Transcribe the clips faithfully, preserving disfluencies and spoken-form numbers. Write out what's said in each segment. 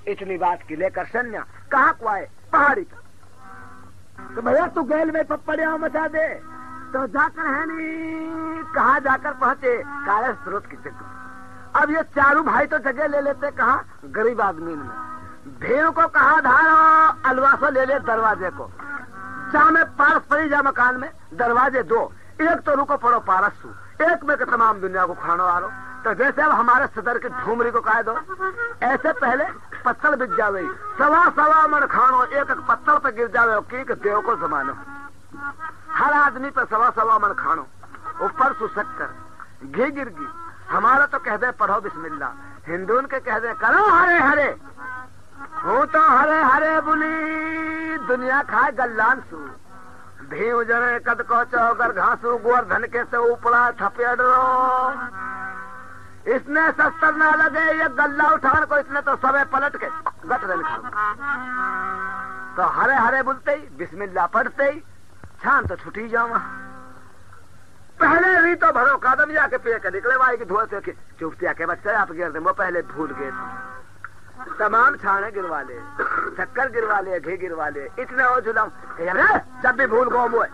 इतनी बात की लेकर सन्या कहाँ को आए? पहाड़ी पर। तो भैया तू गैल में पपड़िया मचा दे। तो जाकर है नहीं कहाँ जाकर पहुंचे? काले स्रोत की जगह। अब ये चारों भाई तो जगह ले लेते कहाँ? गरीब आदमी में। भेड़ को कहा धारा अलवासो ले ले दरवाजे को। जा में पारस पड़ी जा मकान में दरवाजे दो, एक तो रुको पड़ो पारसू, एक में के तमाम दुनिया को खानो आ रो। तो जैसे अब हमारे सदर की ढूमरी को कह दो, ऐसे पहले पत्थर बिक जावे, सवा सवा मन खानो, एक एक पत्थर पे गिर जावे की देव को जमानो। हर आदमी पे सवा सवा मन खानो, ऊपर सु शक्कर घी गिर गी। हमारा तो कह दे पढ़ो बिस्मिल्लाह, हिंदू के कह दे करो हरे हरे। हूँ तो हरे हरे बुली दुनिया खाए गल्लान सू। भी उजरे कद को चौगर घासू गोवर्धन के से ऊपड़ा थपेड़ रो। इसने शस्त्र ना लगे ये गल्ला उठाने को, इसने तो सबे पलट के गट रन खा। तो हरे हरे बोलते ही बिस्मिल्लाह पढ़ते ही छान तो छुटी जावा। पहले भी तो भरो कदम जाके पे के निकले भाई की धुआं से चुपतिया के बच्चे आप गिर दे, वो पहले भूल गए। तमाम छाने गिरवा ले, शक्कर गिरवा ले, घी गिरवा ले, इतने हो जुलम जब भी भूल गो मुए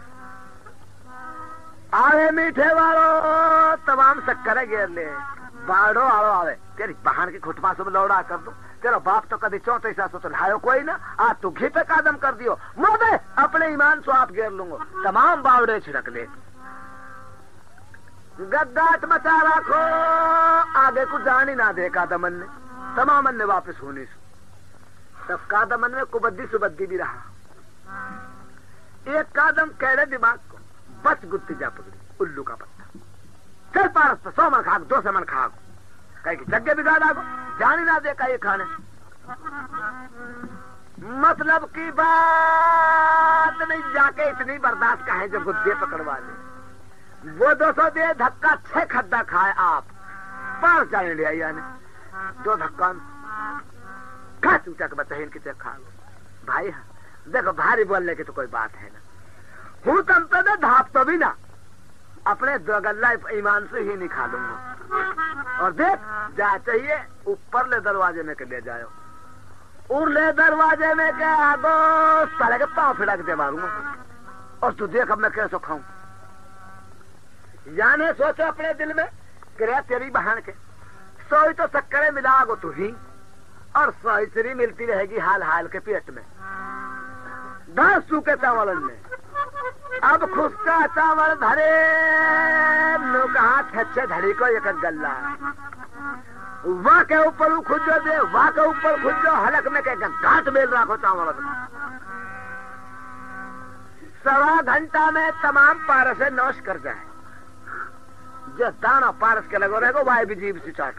आवे मीठे वालो तमाम शक्कर गिर ले। बाड़ो आड़ो आवे तेरी बहन की खुटमा सब लौड़ा कर दो। तेरा बाप तो कभी चौथे हिसाब से तो लायो कोई ना, आज तू घी पे कदम कर दियो मोदे अपने ईमान से आप गिर लूंगो। तमाम बावड़े छिड़क ले, गद्दाट मचा रखो, आगे को जान ही ना दे कादमन ने। तमामन ने वापस होने से तब कादमन में कुबद्दी सुबद्दी भी रहा। एक कादम कैडे दिमाग को बच गुत्ती जा पकड़ी उल्लू का पत्ता। चल पारस तो सौ मन खाग, दो सौ मन खाग, कहीं की जग्गे बिगाड़ आगो, जान ही ना दे का ये खाने। मतलब की बात नहीं, जाके इतनी बर्दाश्त का है जो गुद्दे पकड़वा ले। वो दो सौ दे धक्का छह खड्डा खाए आप पार जाने ले आई ने दो धक्का खा चूचा के बच्चा इनकी खा लो भाई। देखो भारी बोलने की तो कोई बात है ना। हूँ तम तो दे धाप तो भी ना, अपने गल्ला ईमान से ही नहीं खा लूंगा। और देख जा चाहिए ऊपर ले दरवाजे में के ले जाओ, और ले दरवाजे में के आगो साले के पाँव फिड़ा के दे मारूंगा। और तू देख अब मैं कैसे खाऊं। याने सोचो अपने दिल में कि तेरी बहन के सोई तो शक्करे मिलागो तू ही, और सोई श्री मिलती रहेगी हाल हाल के पेट में। दस सूखे चावल में अब खुशका चावल धरे नो कहा छे धड़ी को एक गल्ला, वाह के ऊपर खुजो दे, वाह के ऊपर खुजो हलक में के घाट मेल रखो चावल। सवा घंटा में तमाम पारस से नौश कर जाए। जो दाना पारस के लगो रहेगा वाह भी जीव से चाटो।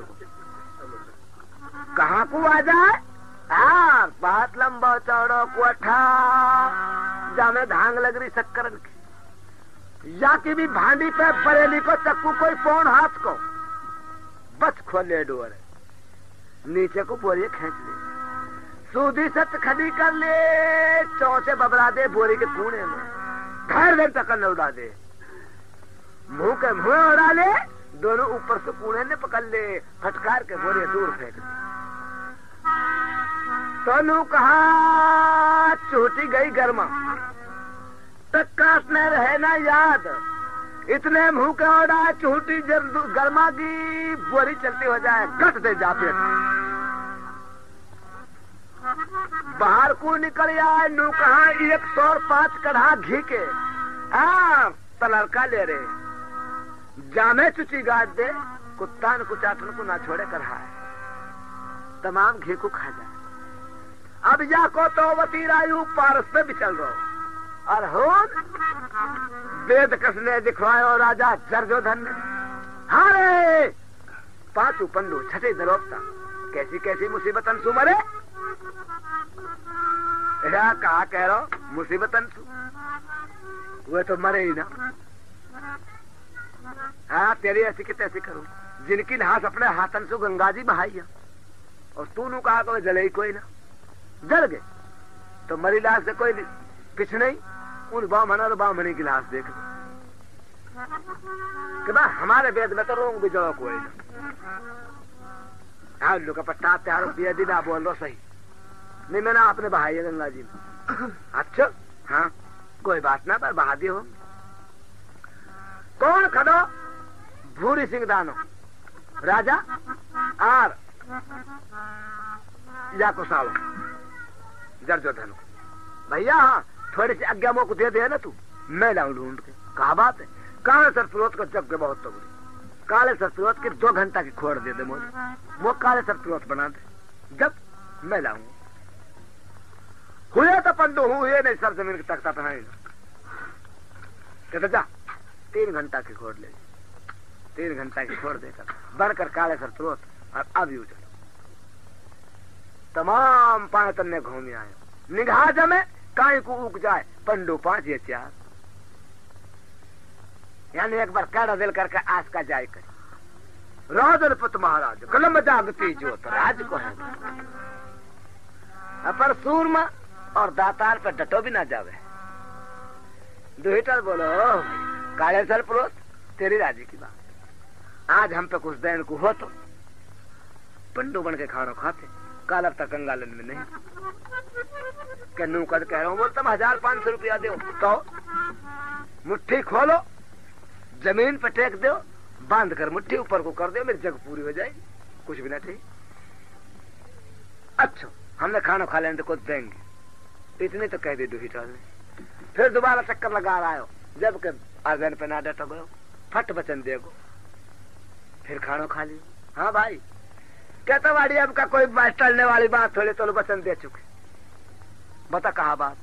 कहाँ को आ जाए? हाँ बात लंबा चौड़ो कोठा जामे धांग लग रही शक्कर की, या की भी भांडी पे बरेली को चक्कू कोई पौन हाथ को बच खोले डोर नीचे को बोरी खींच ले, सूदी सच खड़ी कर ले, चौचे बबरा दे बोरी के कूने में, घर देर तक न उड़ा दे, मुंह के मुंह उड़ा ले, दोनों ऊपर से कूने ने पकड़ ले, फटकार के बोरे दूर फेंक दे। तो नू कहा चूटी गई गर्मा तक काटने रहे ना याद, इतने मुंह के उड़ा चूटी गर्मा की बोरी चलती हो जाए गट दे जाते। बाहर को निकल आए नू कहा एक सौ पांच कढ़ा घी के आ तलड़का ले रहे, जामे चुची गाड़ दे, कुत्ता न कुचाटन को ना छोड़े कर है, तमाम घी को खा जाए। अब जाको तो वती रायु पारस पे भी चल रहा और हो वेद कसने दिखवायो राजा जर्जोधन ने। हारे पांचू पंडू छठे दरोपता कैसी कैसी मुसीबतन सु मरे। कहा कह रहा मुसीबतन सु, वो तो मरे ही ना। हाँ तेरी ऐसी की तैसी करूं, जिनकी नहास अपने हाथन से गंगा जी बहाई, और तू नू कहा को जले ही कोई ना, जल गए तो मरी लाश से कोई पिछ नहीं, उन बामन और बामणी की लाश देख कि बा हमारे वेद में तो रोंग भी जड़ो कोई ना। हाँ लोग पट्टा त्यार पिया दिन आप बोल लो सही नहीं मैंने आपने बहाई है गंगा जी में। अच्छा हाँ कोई बात ना पर बहा दी हो। कौन खड़ो भूरी सिंह दानो राजा आर या को सालो जर्जो धनो भैया हाँ थोड़ी सी आज्ञा मोको दे दे ना तू मैं लाऊं ढूंढ के। कहा बात है काले सरफरोज को जग के बहुत तगड़ी काले सरफरोज के दो घंटा की खोड़ दे दे मुझे वो काले सरफरोज बना दे जब मैं लाऊं हुए तो पंडो हुए नहीं सब जमीन के तख्ता पहनाएगा कहते जा तीन घंटा की खोड़ ले तीन घंटा की खोड़ देकर बनकर काले सरफरोज और अब यू चलो तमाम पाए तन्ने घूम आए निगाह जमे काई को उग जाए पंडो पांच या चार यानी एक बार काड़ा दिल करके आस का जाय कर राजनपत महाराज कलम जागती जोत राज को है अपर सूरमा और दातार पर डटो भी ना जावे दुहिटर बोलो काले सरफरोज तेरी राजी की बात आज हम पे कुछ देन को हो तो पंडू बन के खाना खाते कालर तक कंगालन में नहीं क्या नू कर कह रहा हूँ बोलता हजार पांच सौ रुपया दो तो मुट्ठी खोलो जमीन पे टेक दो बांध कर मुट्ठी ऊपर को कर दो मेरी जग पूरी हो जाएगी कुछ भी ना चाहिए। अच्छा हमने खाना खा लेने तो कुछ देंगे इतने तो कह दे दुहिटर ने फिर दोबारा चक्कर लगा रहा हो जब के आगन पे ना डटो गयो फट बचन देगो फिर खाना खा लियो। हाँ भाई कहता वाड़ी अब का कोई बात टलने वाली बात थोड़े तो वचन दे चुके बता कहा बात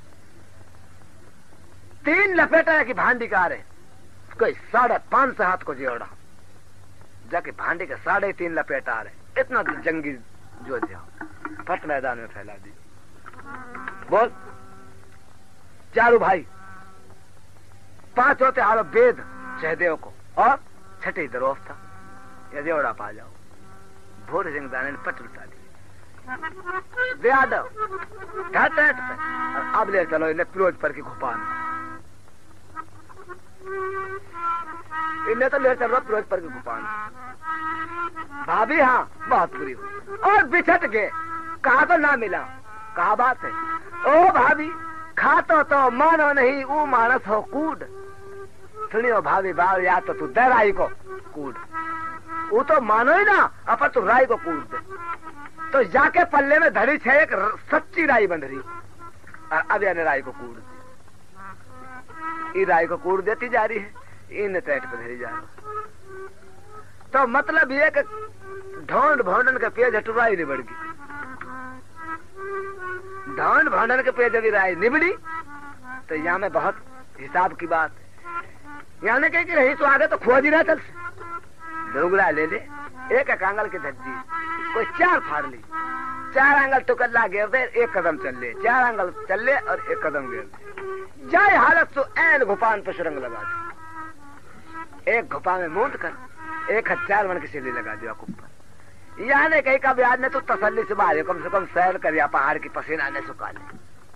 तीन लपेटा की भांडी का रहे कोई साढ़े पांच सौ हाथ को जोड़ा जाके भांडी के साढ़े तीन लपेटा आ रहे इतना जंगी जो जाओ फट मैदान में फैला दी बोल चारू भाई पांच होते हारो वेद सहदेव को और छठी दरोफ था या जोड़ा पा जाओ भोर सिंह दाने ने पट लुटा दी यादव घाट पे और अब ले चलो इन्हें फिरोज पर की घुपान इन्हें तो ले चल रहा फिरोज पर की घुपान भाभी हाँ बहुत बुरी हुई और बिछट गए कहा तो ना मिला कहा बात है ओ भाभी खातो तो मानो नहीं ऊ मानस हो कूद सुनियो भाभी बाल या तो तू दे राई को कूद वो तो मानो ही ना अपन तू राई को कूद दे तो जाके पल्ले में धरी छे एक सच्ची राई बंध रही और अब यानी राई को कूद दी राई को कूद देती जा रही है इन पेट पे धरी जा रही तो मतलब ये कि ढोंड भोंडन के पेज हटुराई नहीं बढ़ गई ढोंड भोंडन के पेज अभी राई निबड़ी तो यहाँ में बहुत हिसाब की बात है यानी कह रही तो आगे तो खोज ही ना चल डोगरा ले ले एक एक आंगल की धज्जी कोई चार फाड़ ली चार आंगल तो कल्ला गिर दे एक कदम चल ले चार आंगल चल ले और एक कदम गिर दे जाए हालत तो ऐन घुपान पर सुरंग लगा दे एक घुपा में मूंद कर एक हजार मन की सिली लगा दिया ऊपर यहाँ ने कहीं का ब्याज ने तो तसल्ली से बाहर कम से कम सैर कर या पहाड़ की पसीना ने सुखा ले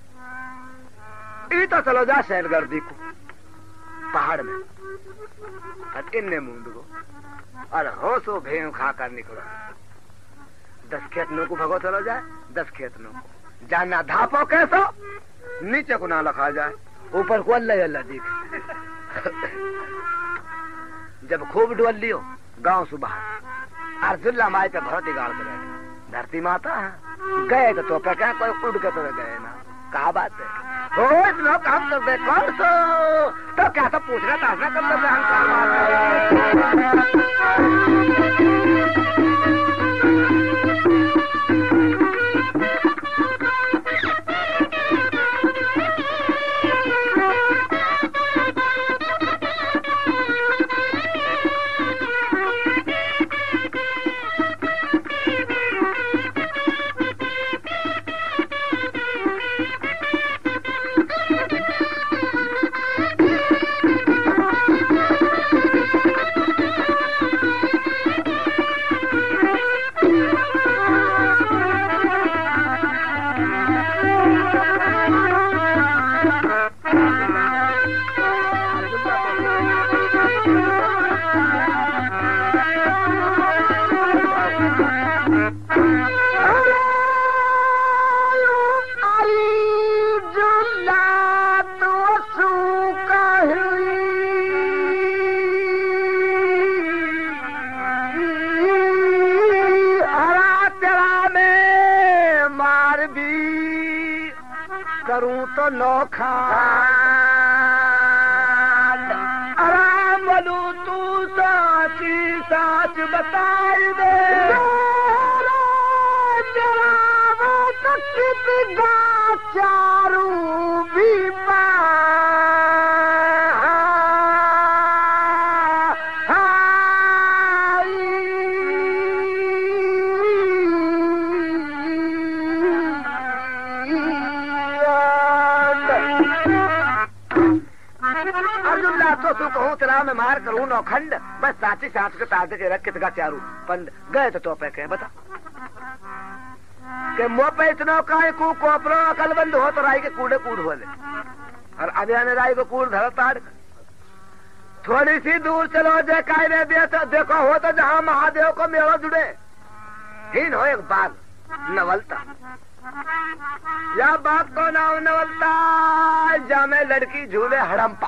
तो चलो जा सैर गर्दी को पहाड़ में इनने मूंद को और हो सो भेड़ खा कर निकलो दस खेत नो को भगो चलो जाए दस खेत नो को जाना धापो कैसो नीचे को ना लखा जाए ऊपर को अल्लाह अल्लाह दिख जब खूब डोल लियो गांव सुबह अर्जुल्ला माई पे भरती गाड़ के धरती माता है गए तो पे क्या कोई उड़ के तो गए ना कहा बात है रोज लोग काम कर दे कौन सो तो क्या सब पूछना तासना कर करूं तो नौखा आराम बोलू तू साची साच बताई दे चारू भी तो तू कहूँ तेरा मैं मार करूँ नौखंड बस साची साच के ताजे के रख के चारू पंड गए तो टोपे के बता के मुँह पे इतना काय कू कोपरो अकल बंद हो तो राई के कूड़े कूड़ हो ले और अभी आने राई को कूड़ धर ताड़ थोड़ी सी दूर चलो जे काय ने दिया तो देखो हो तो जहाँ महादेव को मेरा जुड़े हीन हो एक बाग नवलता या बाग को नाम नवलता जा में लड़की झूले हड़म्पा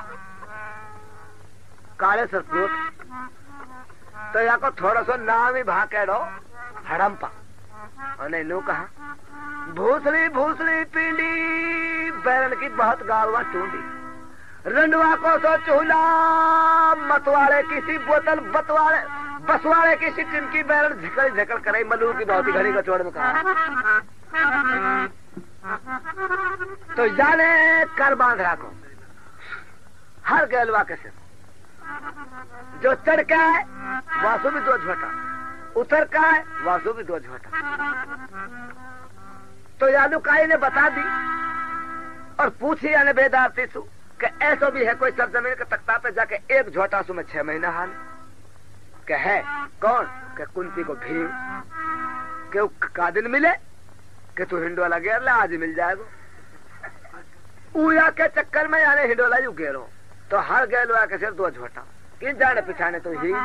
काले सस्रोत तो या को थोड़ा सा नाम ही भा कह दो हड़म्पा और नो कहा भूसड़ी भूसड़ी पींडी बैरन की बहुत गालवा टूंडी रंडवा को सो चूल्हा मतवाड़े किसी बोतल बतवाड़े बसवाड़े किसी टिनकी बैरन झिकड़ झिकड़ करे मलू की बहुत ही घड़ी का चोड़ में कहा तो जाने कर बांध रखो हर गैलवा के सिर जो चढ़ का है वासु भी दो झोटा उतर का है वासु भी दो झोटा तो यादुकाई ने बता दी और पूछी यानी बेदारती सु कि ऐसा भी है कोई सब जमीन के तख्ता पे जाके एक झोटा सु में छह महीना हाल के है कौन के कुंती को भीम के का दिन मिले कि तू हिंडोला गेर ले आज मिल जाएगा उया के चक्कर में यानी हिंडोला यू गेरो तो हर गैलवा के सिर दो झोटा किन जाने पिछाने तो ही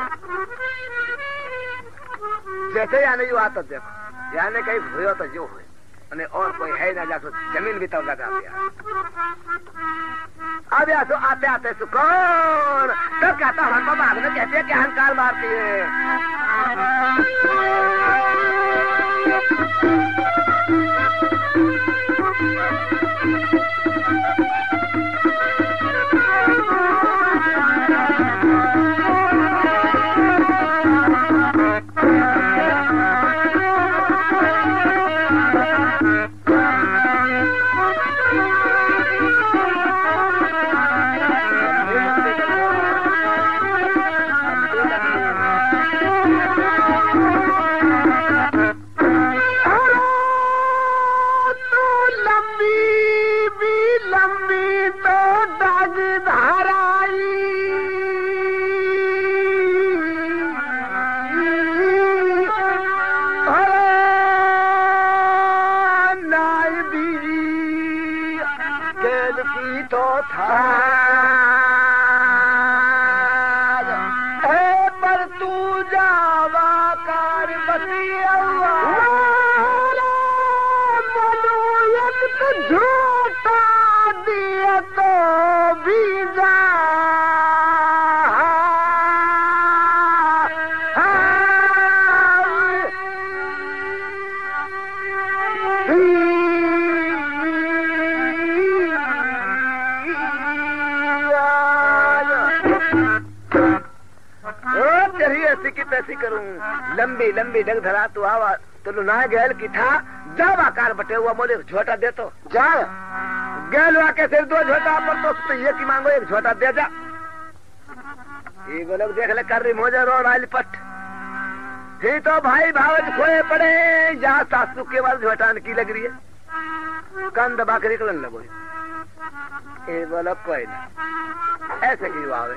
जैसे यानी यू आता देखो यानी कहीं हुआ तो जो हुए અને और कोई है ना जासो जमीन भी तब लगा दिया अब या तो आते आते सुकौन तो कहता हम बाद में कहते हैं कि अहंकार मारती लंबी लंबी डग धरा तू आवा तो ना गैल की था जब आकार बटे हुआ मोले झोटा दे तो जा गैल के सिर दो झोटा पर तो, तो ये की मांगो एक झोटा दे जा ये लोग देख ले कर रही मोजा रो राल पट ही तो भाई भावज खोए पड़े यहाँ सासू के बाद झोटान की लग रही है कान दबा कर निकलन लगो ये बोला कोई ना ऐसे की वावे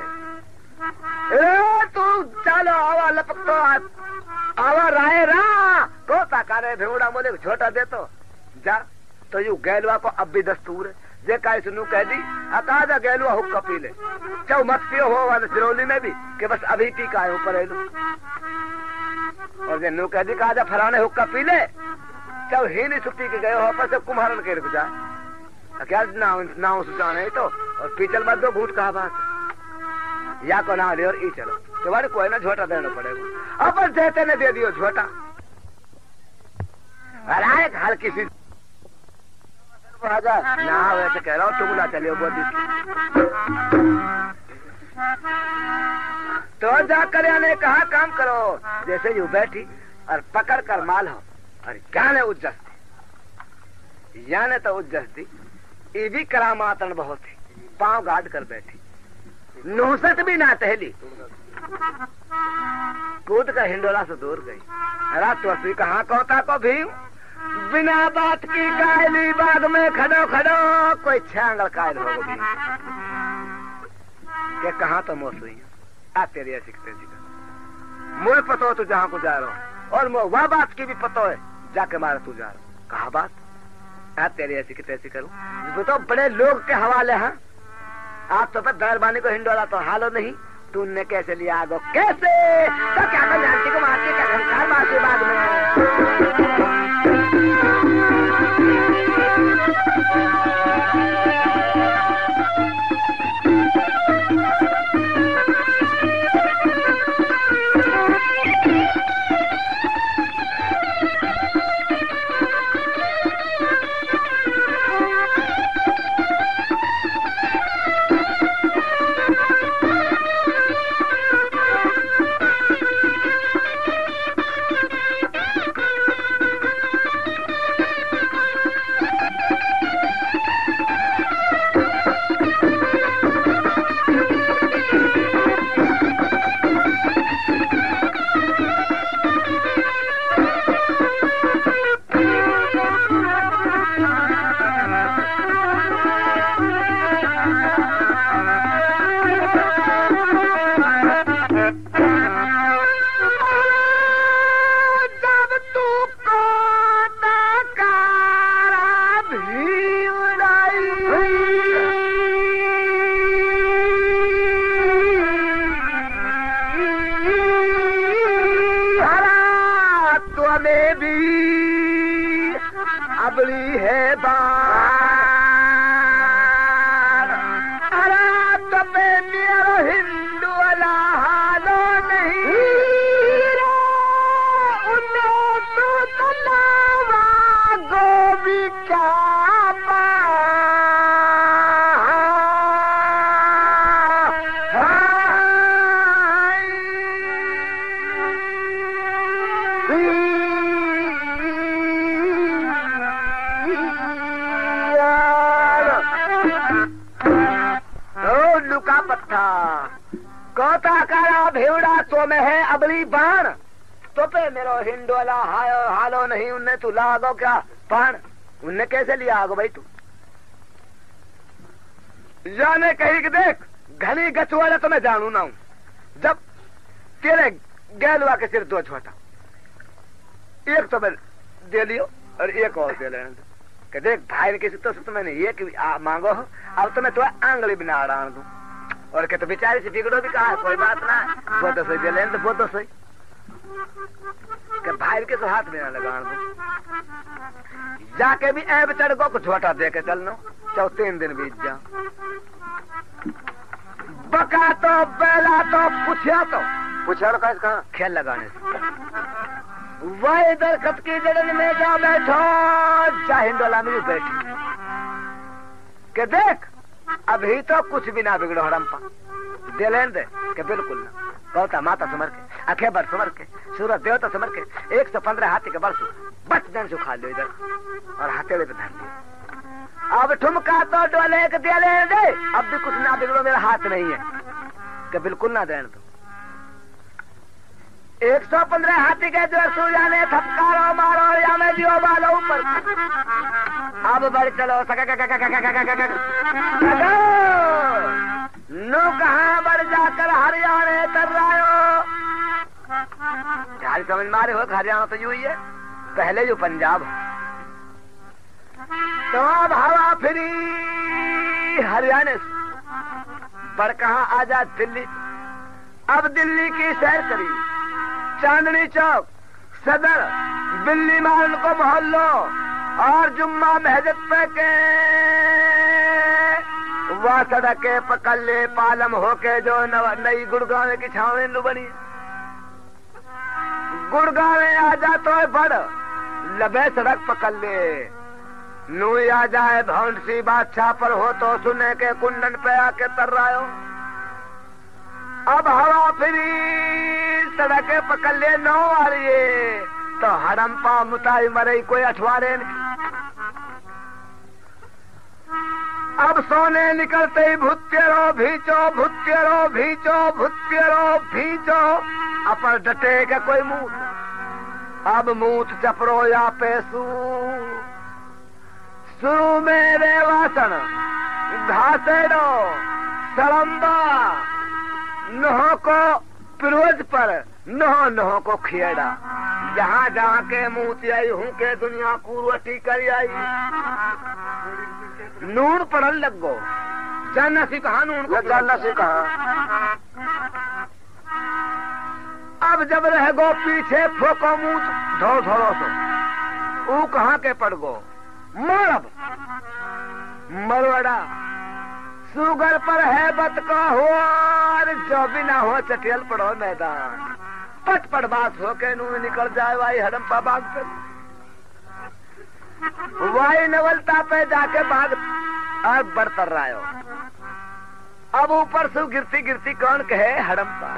ए तू चलो आवा लपक तो आवा राय रा तो ताकारे भेड़ा मोले छोटा दे तो जा तो यू गैलवा को अब भी दस्तूर है जे का सुनू कह दी अकाजा गैलवा हुक्का पी ले चौ मत पियो हो वाले सिरौली में भी कि बस अभी पी का है ऊपर है और जे नू कह दी काजा फराने हुक्का पी ले चौ ही नहीं छुट्टी के गए हो पर से कुम्हारन के रुक जा क्या नाव नाव सुचाने तो और पीचल मत दो घूट कहा बात या को ना ले और ई चलो तुम्हारे कोई ना झोटा देना पड़ेगा अपन देते ने दे दियो झोटा अरे हल्की सी आ जा ना, वैसे कह रहा हूँ तुम ना चलियो बोली। तो जाकर याने कहा काम करो, जैसे यूं बैठी और पकड़ कर माल हो और ज्ञान उज्जस्ती, याने तो उज्जस्ती ये भी करामातन बहुत थी, पांव गाड़ कर बैठी, नूसत भी ना टहली, कूद कर हिंडोला से दूर गई। रात तो कहाँ कहता को भी बिना बात की कायली बाग में खड़ो खड़ो कोई छांगल कायल हो गई के कहा तो मोस हुई आ तेरी ऐसी सिखा मुझे पता हो तू जहाँ को जा रहा हूँ और मुझे वह बात की भी पता है जाके मारा तू जा रहा। कहा बात आ तेरी ऐसी की तैसी करूँ तो बड़े लोग के हवाले हैं। आप तो पर दरबानी को हिंडोला तो हालो नहीं, तूने कैसे लिया आगो कैसे तो क्या कर जानती को मारती क्या घंकार मारती बाद में। हिंडोला हायो हालो नहीं उन्ने तू लागो क्या पान उन्ने कैसे लिया आगो भाई तू जाने कही कि देख घनी गचुआला तो मैं जानू ना हूं। जब तेरे गैलुआ के सिर दो छोटा एक तो मैं दे लियो और एक और दे लेने कि देख भाई ने किसी तो, तो मैंने एक मांगो अब तो मैं तो आंगली बिना रहा दूं और के तो बेचारे से बिगड़ो भी कहा कोई बात ना वो तो सही दे लेने तो वो तो सही भाई के तो हाथ में ना लगा जाके भी ऐब चढ़ गो कुछ छोटा दे के चलनो चौ तीन दिन बीत जा बका तो बेला तो पूछा तो पूछा तो कैसे कहा खेल लगाने से वह दरखत की जड़न में जा बैठो जा हिंडोला में बैठी के देख अभी तो कुछ भी ना बिगड़ो हड़म्पा दे लेन दे के बिल्कुल ना कहता माता समर के अखे बर समर के सूरज देवता समर के एक सौ पंद्रह हाथी के बरसू बच दिन से खा लो इधर और हथेले पे धर लिया। अब ठुमका तो डोले के दे ले दे अब भी कुछ ना बिगड़ो मेरा हाथ नहीं है कि बिल्कुल ना देने दो। एक सौ पंद्रह हाथी के जो सूर्या थपकारो मारो या मैं जियो बालो ऊपर अब बढ़ चलो नो कहाँ बढ़ जाकर हरियाणा तर रहा समझ मारे हो हरियाणा तो यू ही है पहले जो पंजाब तो अब हवा फिरी हरियाणा से बढ़ कहाँ आजाद दिल्ली। अब दिल्ली की सैर करी चांदनी चौक सदर बिल्ली मारन को मोहल्लो और जुम्मा महजत पे के वह सड़के पकड़ ले पालम होके जो नई गुड़गांव की छावनी लू बनी गुड़गांव आ जा तो बड़ लबे सड़क पकड़ ले नू आ जाए भौंड सी बादशाह पर हो तो सुने के कुंडन पे आके तर रहा हो। अब हवा फिरी सड़के पकड़ ले नौ आ रही है तो हड़म्पा मुताई मरे कोई अठवारे नहीं। अब सोने निकलते ही भुत्तेरो भीचो भुत्तेरो भीचो भुत्तेरो भीचो अपर डटे का कोई मूत। अब मूत चपरो या पेसू शुरू में रेवासन घासेडो सड़म्बा नहो को पिरोज पर नहो नहो को खियड़ा। जहाँ जहाँ के मूत आई हूँ के दुनिया कुरवटी कर आई। नून पड़न लग गो जानना सी कहा नून को जानना सी कहा। अब जब रह गो पीछे फोको मूत धो धोरो सो ऊ कहाँ के पड़ गो मरब मरवड़ा सुगर पर है बत का हो और जो भी ना हो चटियल पड़ो मैदान पट पट बात हो के नू निकल जाए वाई हड़म्पा बाग पे वाई नवलता पे जाके बाग और बढ़तर रहा हो। अब ऊपर से गिरती गिरती कौन कहे हड़म्पा।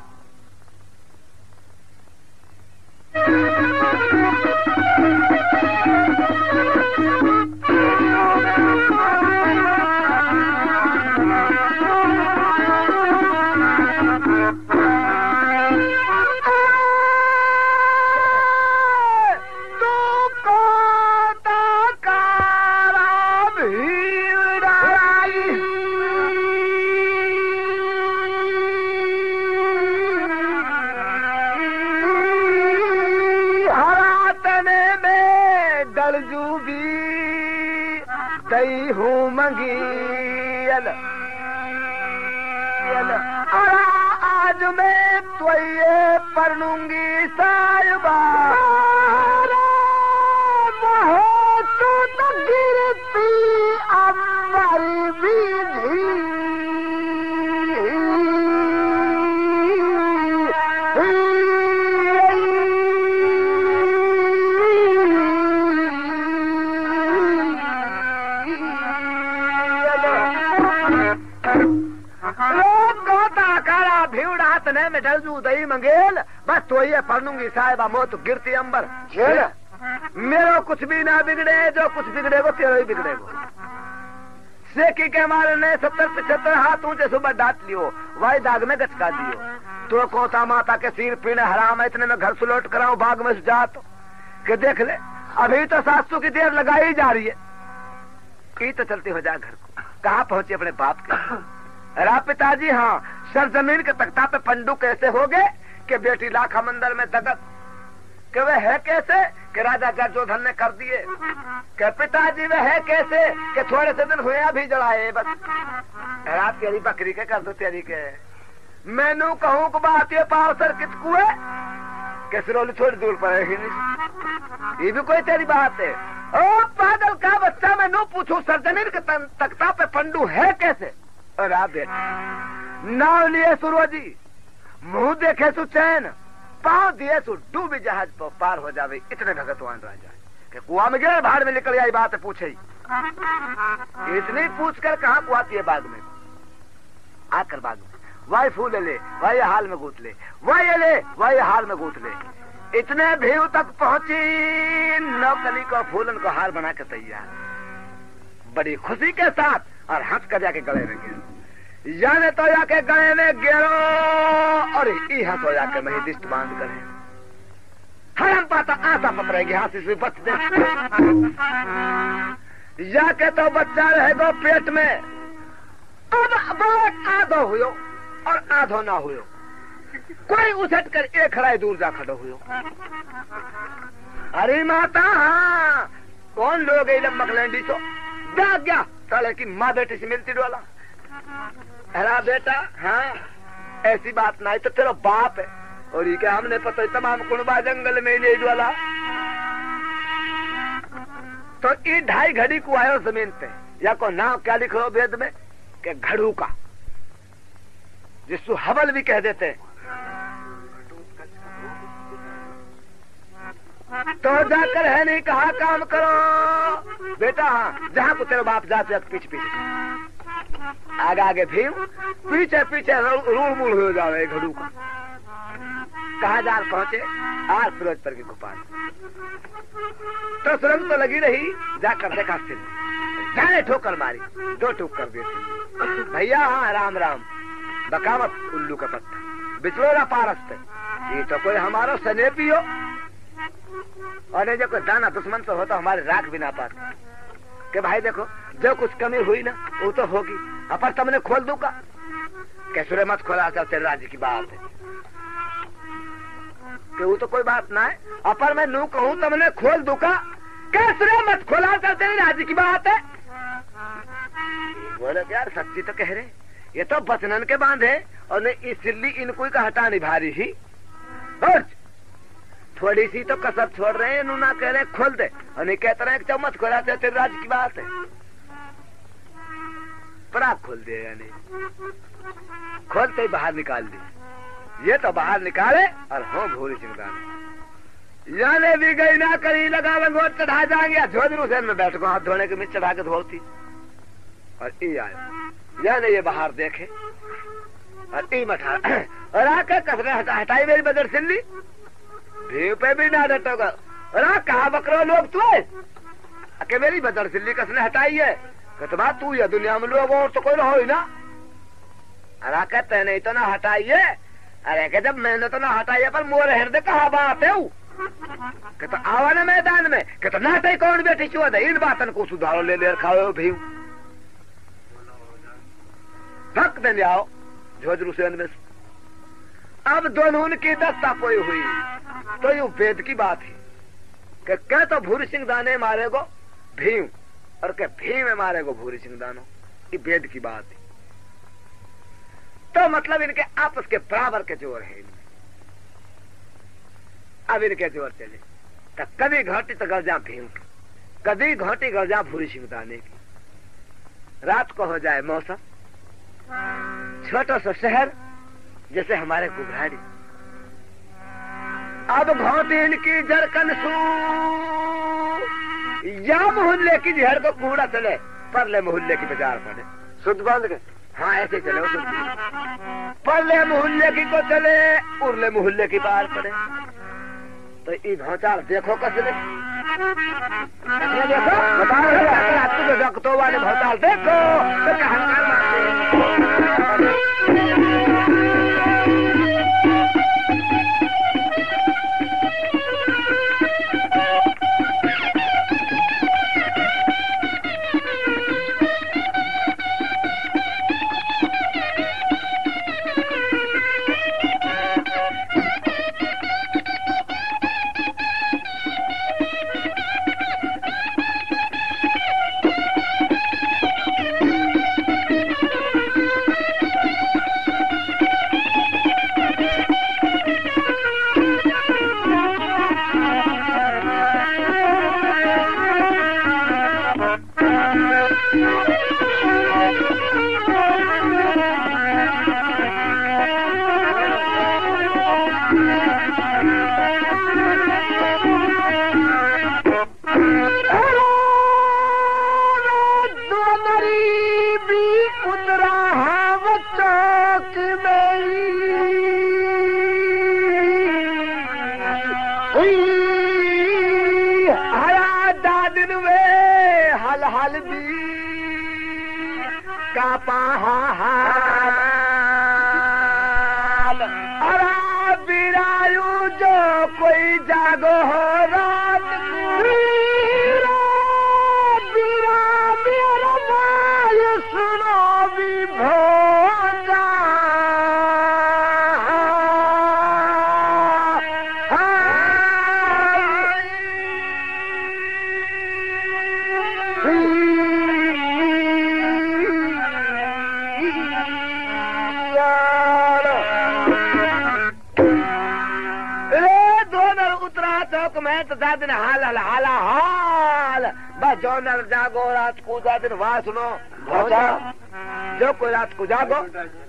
दई हूँ मंगियल आज मैं तो ये पढ़ूंगी साहिबा तो गिरती अम्बरी विधि में डलजू दही मंगेल बस तो ये पढ़ूंगी साहिबा मो तो गिरती अंबर झेल। मेरो कुछ भी ना बिगड़े जो कुछ बिगड़ेगो तेरा ही बिगड़ेगो। सेकी के मारे ने सत्तर पिछहत्तर हाथ ऊंचे सुबह डांट लियो वाई दाग में गचका दियो। तो कोता माता के सिर पीने हराम इतने में घर सुलट कराऊं बाग में जात के देख ले अभी तो सासू की देर लगाई जा रही है की तो चलती हो जाए घर को। कहाँ पहुंचे अपने बाप के रा पिताजी। हाँ सरजमीन के तख्ता पे पंडू कैसे हो गए कि बेटी लाखा मंदिर में दगत कि वे है कैसे कि राजा जर्जोधन ने कर दिए कि पिताजी वे है कैसे कि थोड़े से दिन हुए अभी जड़ाए बस रात तेरी बकरी के कर दो तेरी के मैनू कहूँ कि बात ये पार सर कित कुए कि सिरोली थोड़ी दूर पर ही नहीं। ये भी कोई तेरी बात है। ओ पागल का बच्चा मैं नू पूछू सरजमीन के तख्ता पे पंडू है कैसे। और आप बेटा नाव लिए सुरोजी मुंह देखे सु चैन पांव दिए सु डूबी जहाज पर पार हो जावे इतने भगतवान राजा कि कुआ में गिरे भाड़ में निकल आई बात पूछे इतनी पूछ कर कहाँ कुआती है बाग में आकर बाग में वाई फूल ले वाई हाल में गूथ ले वाई ले वाई हाल में गूथ ले। इतने भीव तक पहुंची नौकली को फूलन को हार बना के तैयार बड़ी खुशी के साथ और हंस कर जाके गले में गिरो जाने तो जाके गले में गिरो और ई हंस हो जाके मैं दिष्ट बांध करे हरम पाता आशा पपरेगी हाथी से बच दे जाके तो बच्चा रहेगा पेट में। अब आधो हुयो और आधो ना हुयो कोई उछट कर एक खड़ाई दूर जा खड़ो हुयो। अरे माता हाँ कौन लोग मकलैंडी तो जा गया साले की माँ बेटी से मिलती डोला। अरे बेटा हाँ ऐसी बात नहीं तो तेरा बाप है और ये क्या हमने पता है तमाम कुनबा जंगल में ले डोला तो ये ढाई घड़ी को आयो जमीन पे या को नाम क्या लिखो वेद में कि घड़ू का जिसको हवल भी कह देते तो जाकर है नहीं कहा काम करो बेटा हाँ जहाँ को तेरे बाप जाते पीछे पीछे आगे आगे भीम पीछे पीछे रूल मूल हो जावे घड़ू का कहा जा पहुंचे आज फिरोजपुर की गोपाल तो सुरंग तो लगी रही जाकर देखा सिंह जाने ठोकर मारी दो ठोक कर देती भैया हाँ राम राम बकावत उल्लू का पत्ता बिचलोरा पारस्त ये तो कोई हमारा सनेपी हो और जो कोई दाना दुश्मन तो होता हमारे राख भी ना पाते कि भाई देखो जो कुछ कमी हुई ना वो तो होगी अपर तुमने खोल दूंगा कैसे मत खोला चल तेरे राज्य की बात है कि वो तो कोई बात ना है अपर मैं नू कहूँ तुमने खोल दूंगा कैसे मत खोला चल तेरे राज्य की बात है बोले यार सच्ची तो कह रहे ये तो बचनन के बांधे और इसलिए इनको का हटा नहीं भारी ही और थोड़ी सी तो कसर छोड़ रहे हैं ना कह रहे खोल दे और नहीं कहते रहे चम्मच खोला तो तेरे राज्य की बात है पर आप खोल दिएगा नहीं खोलते ही बाहर निकाल दी ये तो बाहर निकाले और हो भूरी चिंगाने जाने भी गई ना करी लगा लंगोट चढ़ा जाएंगे झोजरू हुसैन में बैठ गो हाथ धोने के मिर्च चढ़ा के धोती और ये आया जाने ये बाहर देखे और ई मठा और आकर कसरे हटा हटाई मेरी बदर सिल्ली भीव पे भी ना डटोगा और कहा बकरो लोग तू है मेरी बदर सिल्ली कसने हटाई है कतबा तू ये दुनिया में लोग और तो कोई रहो ही ना अरे कहते नहीं तो ना हटाइए अरे के जब मैंने तो ना हटाइए पर मोर हृदय कहा बात है कहता आवा ना मैदान में कहता नाटे कौन बैठी चुआ दे इन बातन को सुधारो ले ले खाओ भीव थक देने आओ झोजरू से में अब दोनों की दस्ता पोई हुई तो ये वेद की बात है कि क्या तो भूरी सिंह दाने मारेगो भीम और क्या भीम मारेगो भूरी सिंह दानो ये वेद की बात है तो मतलब इनके आपस के बराबर के जोर है इनमें अब इनके जोर चले तो कभी घाटी तो गर्जा भीम की कभी घाटी गर्जा भूरी सिंह दाने की रात को हो जाए मौसम छोटा सा शहर जैसे हमारे गुबराड़ी अब घोटी इनकी जरकन सू या मोहल्ले की जहर को कूड़ा चले परले मोहल्ले की बाजार पड़े शुद्ध बांध के हाँ ऐसे चले वो शुद्ध परले मोहल्ले की को चले उरले मोहल्ले की बाहर पड़े तो ये भौचाल देखो कसरे देखो बताओ रक्तों वाले भौचाल देखो तो कहा जो कोई रात को जागो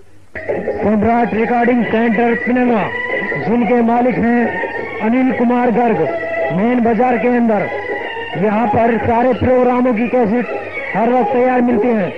सम्राट रिकॉर्डिंग सेंटर सिनेमा जिनके मालिक हैं अनिल कुमार गर्ग मेन बाजार के अंदर यहाँ पर सारे प्रोग्रामों की कैसेट हर वक्त तैयार मिलती हैं।